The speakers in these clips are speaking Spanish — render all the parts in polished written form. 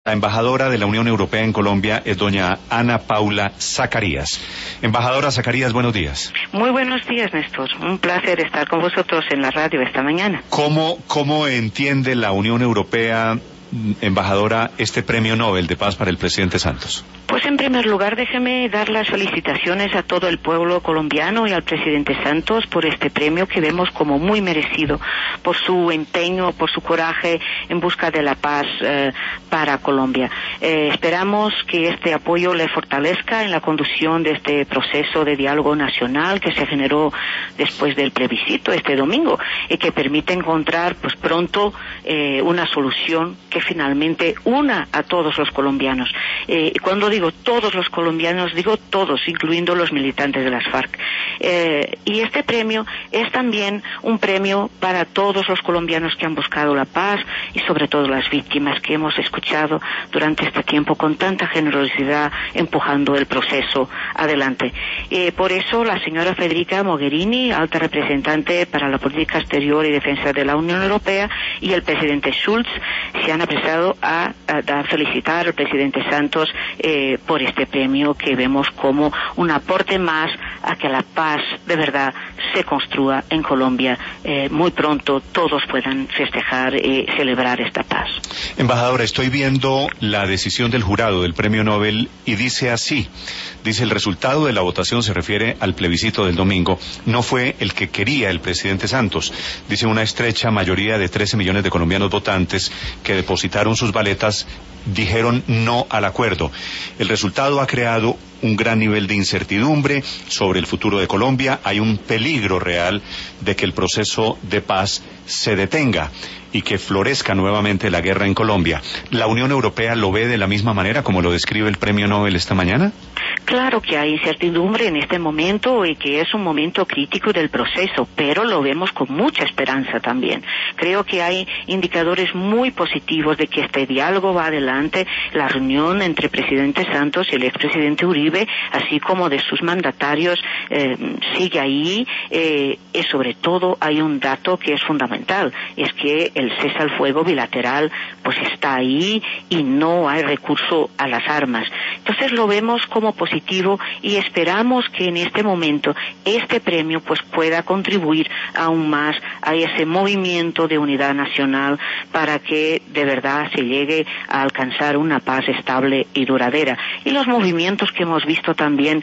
La embajadora de la Unión Europea en Colombia es doña Ana Paula Zacarías. Embajadora Zacarías, buenos días. Muy buenos días, Néstor. Un placer estar con vosotros en la radio esta mañana. ¿Cómo entiende la Unión Europea, embajadora, este premio Nobel de Paz para el presidente Santos? Pues en primer lugar, déjeme dar las felicitaciones a todo el pueblo colombiano y al presidente Santos por este premio que vemos como muy merecido, por su empeño, por su coraje en busca de la paz para Colombia. Esperamos que este apoyo le fortalezca en la conducción de este proceso de diálogo nacional que se generó después del plebiscito este domingo y que permite encontrar pues pronto una solución que finalmente una a todos los colombianos. Cuando digo todos los colombianos, digo todos, incluyendo los militantes de las FARC. Y este premio es también un premio para todos los colombianos que han buscado la paz y sobre todo las víctimas que hemos escuchado durante este tiempo con tanta generosidad empujando el proceso adelante. Por eso la señora Federica Mogherini, alta representante para la política exterior y defensa de la Unión Europea, y el presidente Schulz se han apresado a felicitar al presidente Santos por este premio que vemos como un aporte más a que la paz de verdad se construya en Colombia. Muy pronto todos puedan festejar y celebrar esta paz. Embajadora, estoy viendo la decisión del jurado del premio Nobel y dice así, dice: el resultado de la votación se refiere al plebiscito del domingo, no fue el que quería el presidente Santos. Dice: una estrecha mayoría de 13 millones de colombianos votantes que depositaron sus baletas dijeron no al acuerdo. El resultado ha creado un gran nivel de incertidumbre sobre el futuro de Colombia. Hay un peligro real de que el proceso de paz se detenga y que florezca nuevamente la guerra en Colombia. ¿La Unión Europea lo ve de la misma manera como lo describe el premio Nobel esta mañana? Claro que hay incertidumbre en este momento y que es un momento crítico del proceso, pero lo vemos con mucha esperanza también. Creo que hay indicadores muy positivos de que este diálogo va adelante. La reunión entre presidente Santos y el expresidente Uribe, así como de sus mandatarios, sigue ahí. Y sobre todo hay un dato que es fundamental, es que el cese al fuego bilateral pues está ahí y no hay recurso a las armas. Entonces lo vemos como positivo y esperamos que en este momento este premio pues pueda contribuir aún más a ese movimiento de unidad nacional para que de verdad se llegue a alcanzar una paz estable y duradera. Y los movimientos que hemos visto también,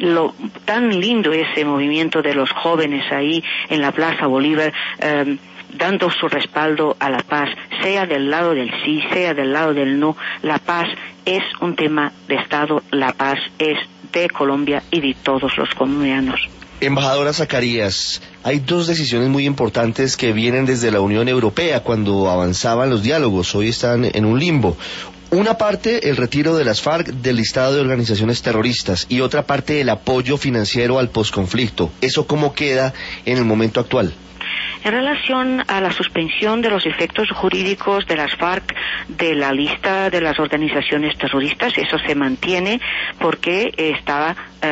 tan lindo ese movimiento de los jóvenes ahí en la Plaza Bolívar, dando su respaldo a la paz, sea del lado del sí, sea del lado del no. La paz es un tema de Estado, la paz es de Colombia y de todos los colombianos. Embajadora Zacarías, hay dos decisiones muy importantes que vienen desde la Unión Europea cuando avanzaban los diálogos, hoy están en un limbo. Una parte, el retiro de las FARC del listado de organizaciones terroristas, y otra parte, el apoyo financiero al posconflicto. ¿Eso cómo queda en el momento actual? En relación a la suspensión de los efectos jurídicos de las FARC de la lista de las organizaciones terroristas, eso se mantiene porque estaba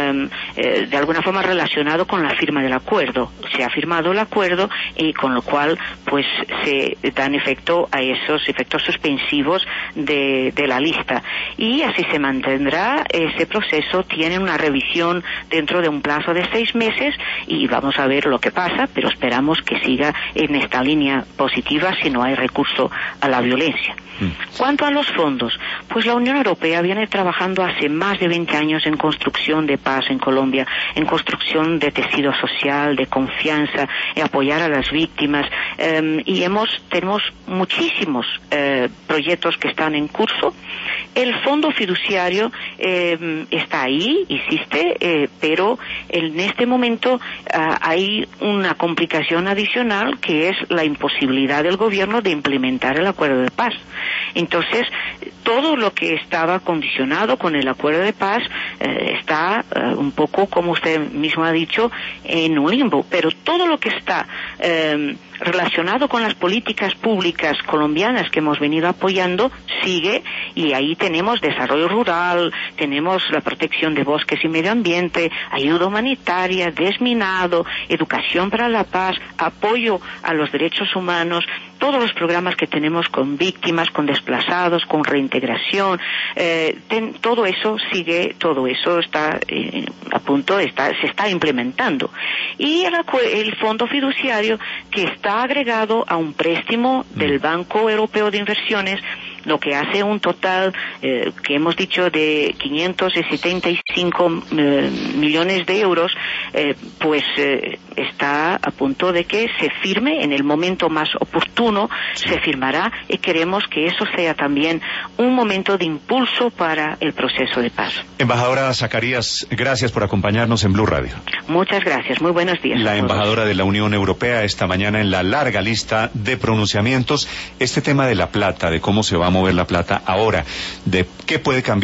de alguna forma relacionado con la firma del acuerdo. Se ha firmado el acuerdo y con lo cual pues se dan efecto a esos efectos suspensivos de la lista. Y así se mantendrá ese proceso. Tiene una revisión dentro de un plazo de 6 meses y vamos a ver lo que pasa, pero esperamos que siga en esta línea positiva si no hay recurso a la violencia. Cuanto a los fondos, pues la Unión Europea viene trabajando hace más de 20 años en construcción de paz en Colombia, en construcción de tejido social, de confianza, en apoyar a las víctimas, y tenemos muchísimos proyectos que están en curso. El fondo fiduciario está ahí, existe, pero en este momento hay una complicación adicional que es la imposibilidad del gobierno de implementar el acuerdo de paz. Entonces, todo lo que estaba condicionado con el acuerdo de paz está un poco, como usted mismo ha dicho, en un limbo, pero todo lo que está relacionado con las políticas públicas colombianas que hemos venido apoyando sigue, y ahí tenemos desarrollo rural, tenemos la protección de bosques y medio ambiente, ayuda humanitaria, desminado, educación para la paz, apoyo a los derechos humanos todos los programas que tenemos con víctimas, con desplazados, con reintegración, todo eso está a punto, se está implementando. Y el fondo fiduciario, que está agregado a un préstamo del Banco Europeo de Inversiones, lo que hace un total que hemos dicho de 575 millones de euros, está a punto de que se firme en el momento más oportuno, se firmará, y queremos que eso sea también un momento de impulso para el proceso de paz. Embajadora Zacarías, gracias por acompañarnos en Blue Radio. Muchas gracias, muy buenos días. La embajadora de la Unión Europea esta mañana en la larga lista de pronunciamientos, este tema de la plata, de cómo se va a mover la plata ahora, de qué puede cambiar